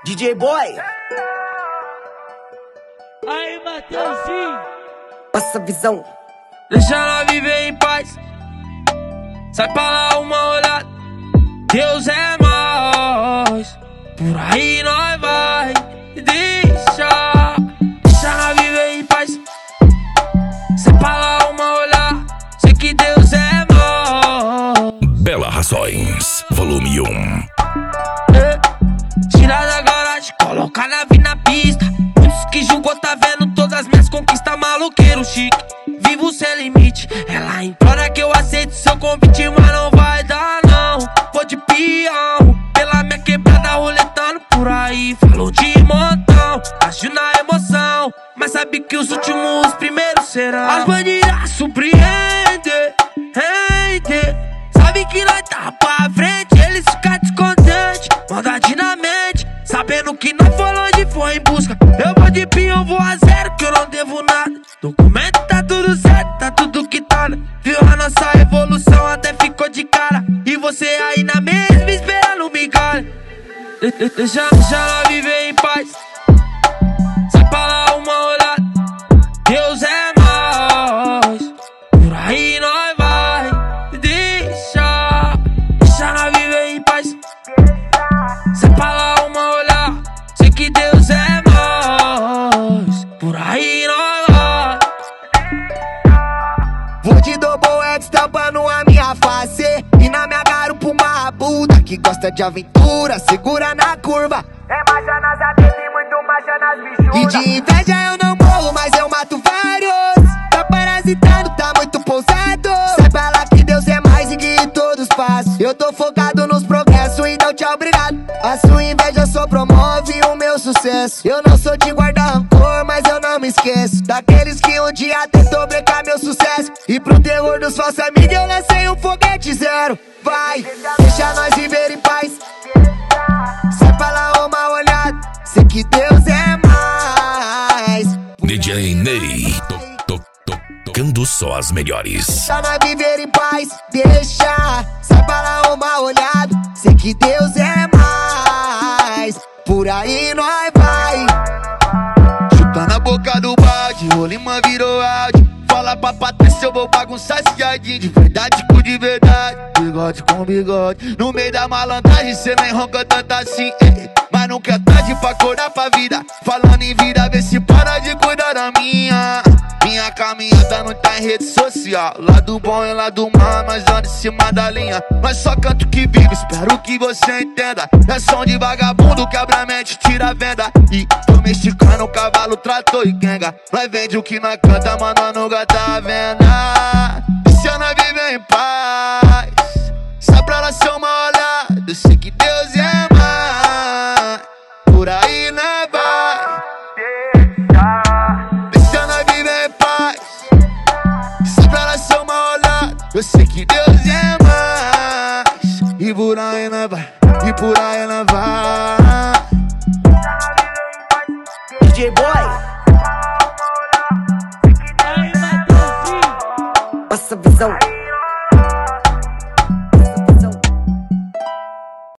DJ Boy. Aí, Mateuzinho. Passa a visão. Deixa ela viver em paz. Sai pra lá uma olhada. Deus é nós. Por aí nós vai. Deixa ela viver em paz. Sai pra lá uma olhada. Sei que Deus é nós. Bela Razões, volume 1. Tira da garagem, coloca a nave na pista. Muitos que julgou tá vendo todas as minhas conquistas. Maloqueiro chique, vivo sem limite. Ela implora que eu aceite seu convite, mas não vai dar não. Vou de peão, pela minha quebrada roletando por aí. Falou de montão, agiu na emoção, mas sabe que os últimos primeiros serão. As bandidas surpreendem, sabe que nós tá pra frente, eles ficam descontentes, maldade na mente, sabendo que nós foi longe, foi em busca. Eu vou de pinho, vou a zero, que eu não devo nada. Documento tá tudo certo, tá tudo quitado. Viu a nossa evolução, até ficou de cara. E você aí na mesma esperando migalha. Deixa ela viver em paz. Sai pra lá uma olhada. Deus é nós. Por aí nós vai. Deixa ela viver em paz. Sai pra lá uma olhada. Sei que Deus é nós. Por aí nós vai. Vou de double X tampando a minha face. E na minha garupa uma puta que gosta de aventura, segura na curva. É marcha nas atentas e muito marcha nas bichudas. E de inveja eu não morro, mas eu mato vários. Tá parasitando, tá muito pousado. Saiba lá que Deus é mais e que todos passam. Eu tô focado nos progressos e não tchau, obrigado. A sua inveja só promove o meu sucesso. Eu não sou de guardar rancor, mas eu não me esqueço daqueles que um dia tentou brecar meu sucesso. E pro terror dos falsos amigos eu lancei um foguete zero. Vai, deixa nós viver em paz. Sai pra lá uma olhada, sei que Deus é mais. DJ Ney, tocando só as melhores. Deixa nós viver em paz, deixa. Sai pra lá uma olhada, sei que Deus é mais. Por aí nós vai. Chuta na boca do balde, Rolimã virou áudio. Fala pra Patrícia, eu vou bagunçar esse jardim. De verdade com de verdade, bigode com bigode. No meio da malandragem, cê nem ronca tanto assim, mas nunca é tarde pra acordar pra vida. Falando em vida, vê se para de cuidar da minha. Minha caminhada não tá em rede social. Lado bom e lado mal, nós anda em cima da linha. Nós só canto que vive, espero que você entenda. É som de vagabundo, quebra a mente, tira a venda. E domesticando, cavalo, trator e quenga. Nós vende o que nós canta, mas nós nunca tá à venda. Deixa nós viver em paz. Só pra ela ser uma olhada, eu sei que Deus é mais. Por aí nós vai. Deixa nós viver em paz. Só pra ela ser uma olhada, eu sei que Deus é mais. E por aí nós vai, e por aí nós vai. DJ Boy. Aí, Mateuzinho. Passa a visão.